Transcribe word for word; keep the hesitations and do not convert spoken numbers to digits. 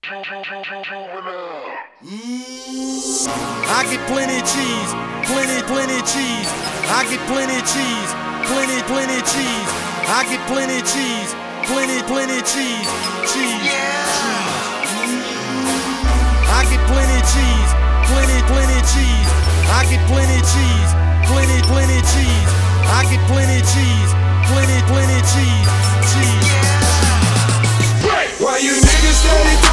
I get plenty cheese, plenty, plenty cheese. I get plenty cheese, plenty, plenty cheese. I get plenty cheese, plenty, plenty cheese, cheese, cheese. I get plenty cheese, plenty, plenty cheese. I get plenty cheese, plenty, plenty cheese. I get plenty cheese, plenty, plenty cheese, cheese. Why you niggas steady